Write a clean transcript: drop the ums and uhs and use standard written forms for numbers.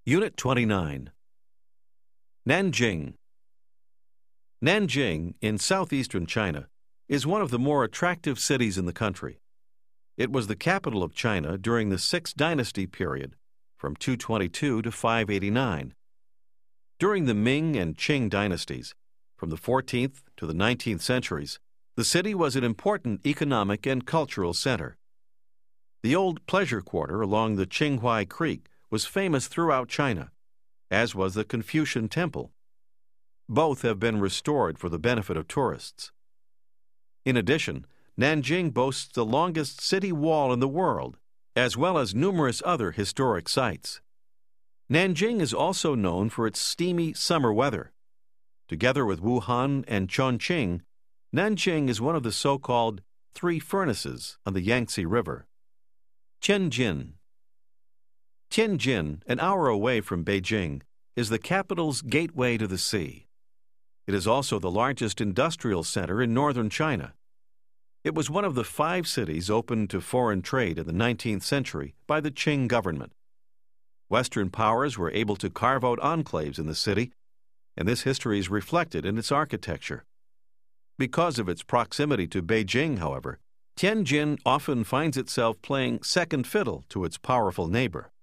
Unit 29. Nanjing. Nanjing, in southeastern China, is one of the more attractive cities in the country. It was the capital of China during the Sixth Dynasty period, from 222 to 589. During the Ming and Qing dynasties, from the 14th to the 19th centuries, the city was an important economic and cultural center. The old pleasure quarter along the Qinghai Creek was famous throughout China, as was the Confucian Temple. Both have been restored for the benefit of tourists. In addition, Nanjing boasts the longest city wall in the world, as well as numerous other historic sites. Nanjing is also known for its steamy summer weather. Together with Wuhan and Chongqing, Nanjing is one of the so-called three furnaces on the Yangtze River. Tianjin. Tianjin, an hour away from Beijing, is the capital's gateway to the sea. It is also the largest industrial center in northern China. It was one of the 5 cities opened to foreign trade in the 19th century by the Qing government. Western powers were able to carve out enclaves in the city, and this history is reflected in its architecture. Because of its proximity to Beijing, however, Tianjin often finds itself playing second fiddle to its powerful neighbor.